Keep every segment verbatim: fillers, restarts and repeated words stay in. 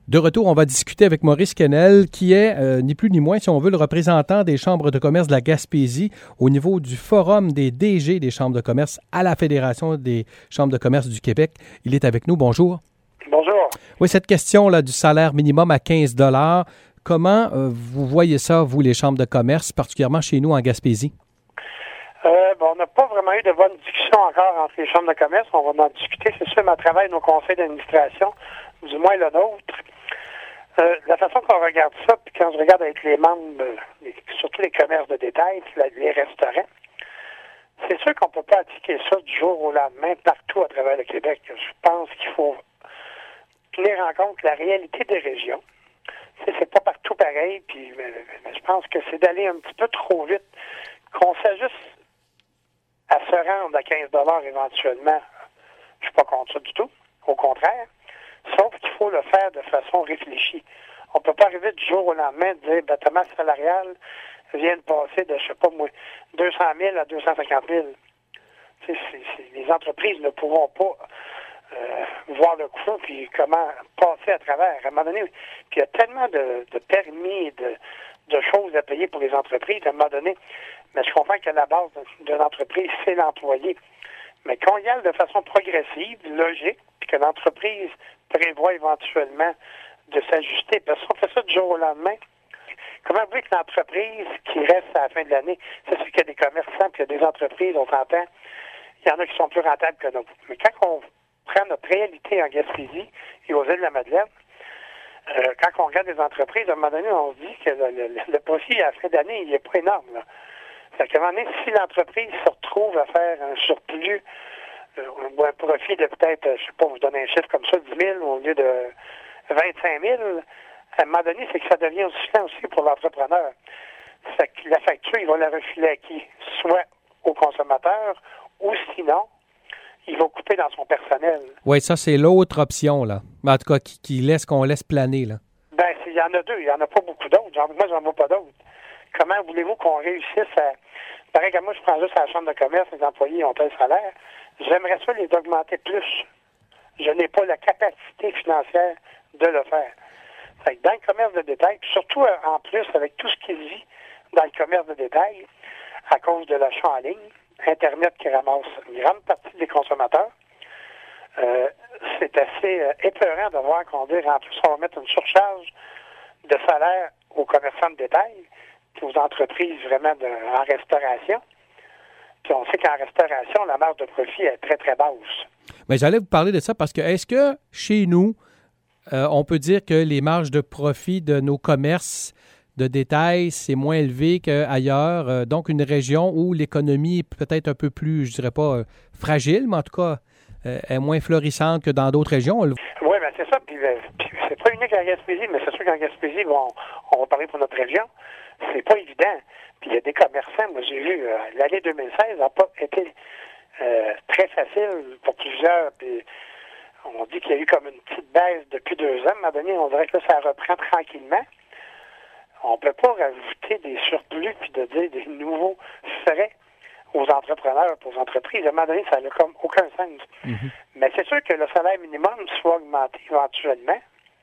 De retour, on va discuter avec Maurice Quesnel, qui est, euh, ni plus ni moins, si on veut, le représentant des chambres de commerce de la Gaspésie au niveau du Forum des D G des chambres de commerce à la Fédération des chambres de commerce du Québec. Il est avec nous. Bonjour. Bonjour. Oui, cette question-là du salaire minimum à quinze dollars, comment euh, vous voyez ça, vous, les chambres de commerce, particulièrement chez nous en Gaspésie? Euh, bon, on n'a pas vraiment eu de bonnes discussions encore entre les chambres de commerce. On va en discuter, c'est sûr, mais à travers nos conseils d'administration, du moins le nôtre. Euh, la façon qu'on regarde ça, puis quand je regarde avec les membres, les, surtout les commerces de détail, les restaurants, c'est sûr qu'on ne peut pas appliquer ça du jour au lendemain partout à travers le Québec. Je pense qu'il faut tenir en compte la réalité des régions. C'est, c'est pas partout pareil, puis mais, mais je pense que c'est d'aller un petit peu trop vite, qu'on s'ajuste à se rendre à quinze dollars éventuellement. Je suis pas contre ça du tout, au contraire. Sauf qu'il faut le faire de façon réfléchie. On ne peut pas arriver du jour au lendemain et dire ben, ta masse salariale vient de passer de, je sais pas moi, deux cent mille à deux cent cinquante mille. C'est, c'est, c'est, les entreprises ne pourront pas euh, voir le coup puis comment passer à travers. À un moment donné, puis il y a tellement de, de permis et de, de choses à payer pour les entreprises, à un moment donné, mais je comprends que la base d'une entreprise, c'est l'employé. Mais qu'on y aille de façon progressive, logique, puis que l'entreprise prévoit éventuellement de s'ajuster. Parce qu'on fait ça du jour au lendemain. Comment vous voulez que l'entreprise qui reste à la fin de l'année, c'est sûr qu'il y a des commerçants, puis il y a des entreprises, on s'entend, il y en a qui sont plus rentables que nous. Mais quand on prend notre réalité en Gaspésie et aux îles de la Madeleine, euh, quand on regarde les entreprises, à un moment donné, on se dit que le, le, le profit à la fin d'année, il n'est pas énorme. Là. Fait qu'à un moment donné, si l'entreprise se retrouve à faire un surplus ou un profit de peut-être, je ne sais pas, vous donner un chiffre comme ça, dix mille au lieu de vingt-cinq mille, à un moment donné, c'est que ça devient aussi aussi pour l'entrepreneur. Fait que la facture, il va la refiler à qui? Soit au consommateur, ou sinon, il va couper dans son personnel. Oui, ça, c'est l'autre option, là. En tout cas, qui, qui laisse qu'on laisse planer, là. Ben, il y en a deux. Il n'y en a pas beaucoup d'autres. Genre, moi, j'en vois pas d'autres. Comment voulez-vous qu'on réussisse à... Pareil que moi, je prends juste à la chambre de commerce, les employés ont tel salaire. J'aimerais ça les augmenter plus. Je n'ai pas la capacité financière de le faire. Fait que dans le commerce de détail, surtout en plus avec tout ce qui vit dans le commerce de détail, à cause de l'achat en ligne, Internet qui ramasse une grande partie des consommateurs, euh, c'est assez euh, épeurant de voir qu'on dit en plus on va mettre une surcharge de salaire aux commerçants de détail, puis aux entreprises vraiment de, en restauration. Puis on sait qu'en restauration, la marge de profit est très, très basse. Mais j'allais vous parler de ça parce que est-ce que chez nous, euh, on peut dire que les marges de profit de nos commerces de détail, c'est moins élevé qu'ailleurs, euh, donc une région où l'économie est peut-être un peu plus, je dirais pas euh, fragile, mais en tout cas euh, est moins florissante que dans d'autres régions. Oui, bien c'est ça. Puis, puis c'est pas unique en Gaspésie, mais c'est sûr qu'en Gaspésie, bon, on va parler pour notre région, c'est pas évident. Puis il y a des commerçants, moi j'ai vu, euh, l'année deux mille seize n'a pas été euh, très facile pour plusieurs. Puis on dit qu'il y a eu comme une petite baisse depuis deux ans. À un moment donné, on dirait que là, ça reprend tranquillement. On ne peut pas rajouter des surplus puis de dire des nouveaux frais aux entrepreneurs, aux entreprises. À un moment donné, ça n'a comme aucun sens. Mm-hmm. Mais c'est sûr que le salaire minimum soit augmenté éventuellement.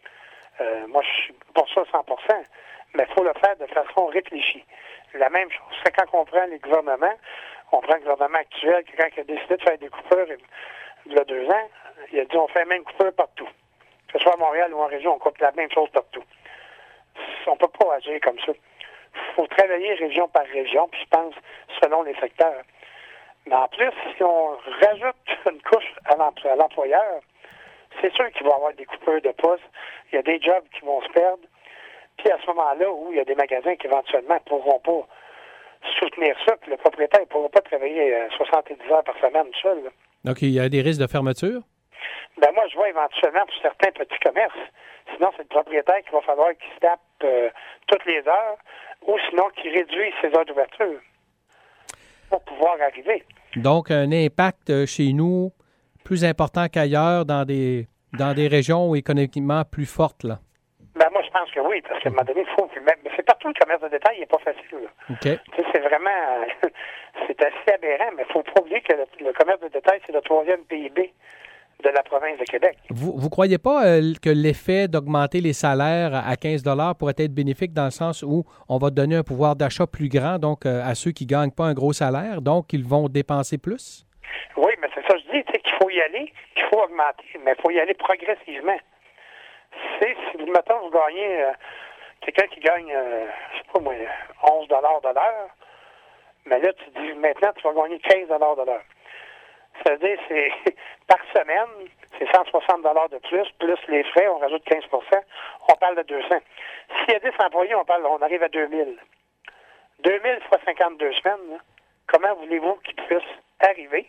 Euh, moi, je suis pour ça cent pour cent. Mais il faut le faire de façon réfléchie. La même chose, c'est quand on prend les gouvernements, on prend le gouvernement actuel, qui, quand il a décidé de faire des coupures il y a deux ans, il a dit on fait la même coupure partout. Que ce soit à Montréal ou en région, on coupe la même chose partout. On ne peut pas agir comme ça. Il faut travailler région par région, puis je pense selon les secteurs. Mais en plus, si on rajoute une couche à l'employeur, c'est sûr qu'il va y avoir des coupures de postes. Il y a des jobs qui vont se perdre. Puis à ce moment-là, où il y a des magasins qui éventuellement ne pourront pas soutenir ça, puis le propriétaire ne pourra pas travailler soixante-dix heures par semaine seul. Là. Donc, il y a des risques de fermeture? Ben moi, je vois éventuellement pour certains petits commerces. Sinon, c'est le propriétaire qu'il va falloir qu'il se tape euh, toutes les heures, ou sinon qu'il réduise ses heures d'ouverture pour pouvoir arriver. Donc, un impact chez nous plus important qu'ailleurs dans des dans des régions économiquement plus fortes, là? Ben moi, je pense que oui, parce qu'à un moment donné, il faut... Mais c'est partout le commerce de détail, il n'est pas facile. Là. Okay. Tu sais, c'est vraiment... c'est assez aberrant, mais il ne faut pas oublier que le, le commerce de détail, c'est le troisième P I B de la province de Québec. Vous ne croyez pas euh, que l'effet d'augmenter les salaires à quinze dollars pourrait être bénéfique dans le sens où on va donner un pouvoir d'achat plus grand donc euh, à ceux qui ne gagnent pas un gros salaire, donc ils vont dépenser plus? Oui, mais c'est ça que je dis, tu sais, qu'il faut y aller, qu'il faut augmenter, mais il faut y aller progressivement. C'est, si, mettons, vous gagnez, euh, quelqu'un qui gagne, euh, je sais pas moi, onze dollars de l'heure, mais là, tu dis, maintenant, tu vas gagner quinze dollars de l'heure. Ça veut dire, c'est, par semaine, c'est cent soixante dollars de plus, plus les frais, on rajoute quinze pour cent, on parle de deux cents. S'il y a dix employés, on parle, on arrive à deux mille. deux mille fois cinquante-deux semaines, là, comment voulez-vous qu'ils puissent arriver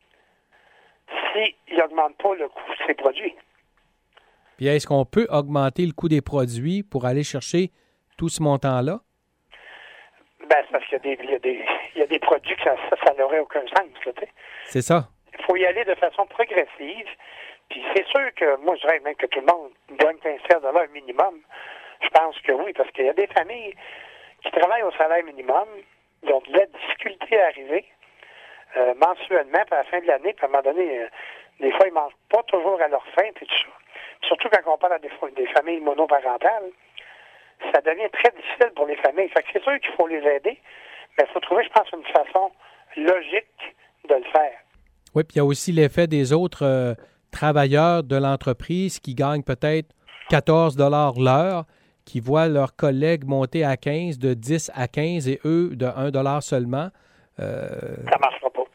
s'ils n'augmentent pas le coût de ces produits? Puis est-ce qu'on peut augmenter le coût des produits pour aller chercher tout ce montant-là? Ben, c'est parce qu'il y a des, il y a des, il y a des produits que ça, ça, ça n'aurait aucun sens, là, tu sais. C'est ça. Il faut y aller de façon progressive. Puis c'est sûr que moi, je rêve même que tout le monde gagne quinze dollars minimum. Je pense que oui, parce qu'il y a des familles qui travaillent au salaire minimum, ils ont de la difficulté à arriver euh, mensuellement, puis à la fin de l'année, puis à un moment donné, euh, des fois, ils ne mangent pas toujours à leur faim, puis tout ça. Surtout quand on parle à des, des familles monoparentales, ça devient très difficile pour les familles. Fait que c'est sûr qu'il faut les aider, mais il faut trouver, je pense, une façon logique de le faire. Oui, puis il y a aussi l'effet des autres euh, travailleurs de l'entreprise qui gagnent peut-être quatorze dollars l'heure, qui voient leurs collègues monter à quinze, de dix à quinze, et eux, de un dollar seulement. Euh... Ça ne marchera pas.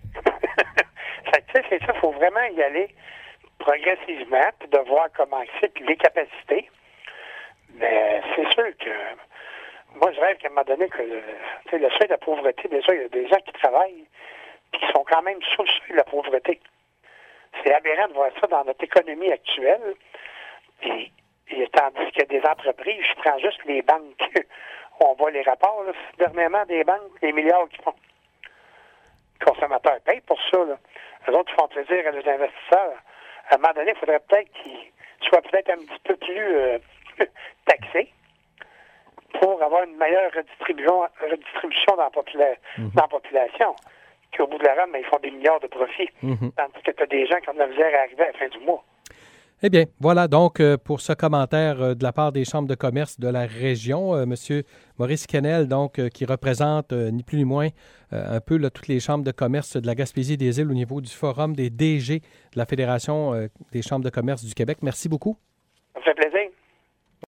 Fait que, tu sais, c'est ça, il faut vraiment y aller progressivement, puis de voir comment c'est, puis les capacités. Mais c'est sûr que moi, je rêve qu'à un moment donné, que le, le seuil de la pauvreté, déjà, il y a des gens qui travaillent et qui sont quand même sous le seuil de la pauvreté. C'est aberrant de voir ça dans notre économie actuelle. Et, et tandis qu'il y a des entreprises, je prends juste les banques, on voit les rapports, là, dernièrement, des banques, les milliards qu'ils font. Les consommateurs payent pour ça. Là. Les autres font plaisir à les investisseurs. À un moment donné, il faudrait peut-être qu'ils soient peut-être un petit peu plus euh, taxés pour avoir une meilleure redistribution, redistribution dans, la popula- mm-hmm. dans la population. Qu'au bout de la rame, ils font des milliards de profits. Mm-hmm. Tandis que tu as des gens qui ont de la misère à arriver à la fin du mois. Eh bien, voilà donc euh, pour ce commentaire euh, de la part des chambres de commerce de la région, euh, M. Maurice Quesnel, donc, euh, qui représente euh, ni plus ni moins euh, un peu là, toutes les chambres de commerce de la Gaspésie des Îles au niveau du Forum des D G de la Fédération euh, des chambres de commerce du Québec. Merci beaucoup. Ça me fait plaisir.